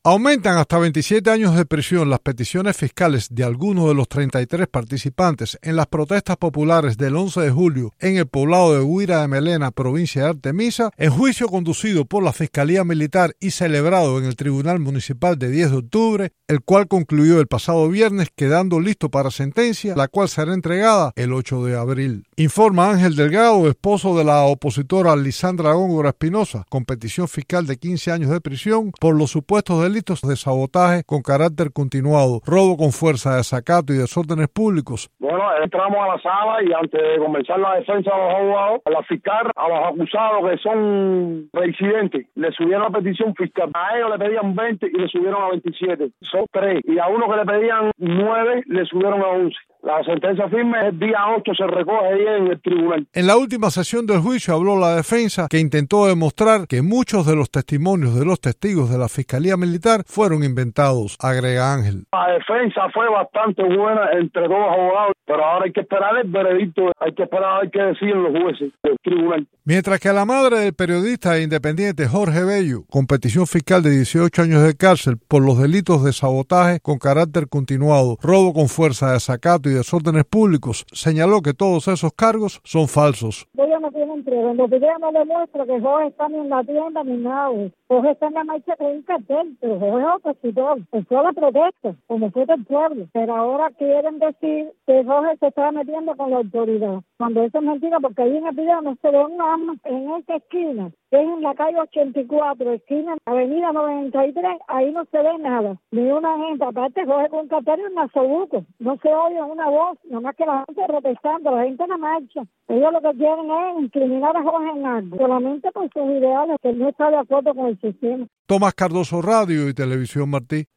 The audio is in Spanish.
Aumentan hasta 27 años de prisión las peticiones fiscales de algunos de los 33 participantes en las protestas populares del 11 de julio en el poblado de Huira de Melena, provincia de Artemisa, en juicio conducido por la Fiscalía Militar y celebrado en el Tribunal Municipal de 10 de octubre, el cual concluyó el pasado viernes quedando listo para sentencia, la cual será entregada el 8 de abril. Informa Ángel Delgado, esposo de la opositora Lisandra Góngora Espinosa, con petición fiscal de 15 años de prisión por los supuestos delitos de sabotaje con carácter continuado, robo con fuerza, desacato y desórdenes públicos. Bueno, entramos a la sala y antes de comenzar la defensa de los abogados, la fiscal a los acusados que son reincidentes le subieron la petición fiscal. A ellos le pedían 20 y le subieron a 27. Son 3. Y a uno que le pedían 9 le subieron a 11. La sentencia firme el día 8 se recoge ahí en el tribunal. En la última sesión del juicio habló la defensa, que intentó demostrar que muchos de los testimonios de los testigos de la Fiscalía Militar fueron inventados, agrega Ángel. La defensa fue bastante buena entre todos los abogados, pero ahora hay que esperar el veredicto, hay que esperar a ver qué deciden los jueces del tribunal. Mientras que a la madre del periodista independiente Jorge Bello, con petición fiscal de 18 años de cárcel por los delitos de sabotaje con carácter continuado, robo con fuerza, desacato y desórdenes públicos, señaló que todos esos cargos son falsos. Ella no tiene pruebas, los videos no demuestran que Jorge está ni en la tienda ni nada. Jorge está en la marcha con un cartel, pero Jorge es opositor, fue la protesta, como fue del pueblo, pero ahora quieren decir que Jorge se está metiendo con la autoridad, cuando eso es mentira, porque ahí en el video no se ve un arma en esta esquina, que es en la calle 84, esquina avenida 93, ahí no se ve nada, ni una gente, aparte Jorge con un cartel en Nasobuco, no se oye una voz, nada más que la gente protestando, la gente en la marcha. Ellos lo que quieren es incriminar a Jorge en algo, solamente por sus ideales, que no está de acuerdo con el sistema. Tomás Cardoso, Radio y Televisión Martí.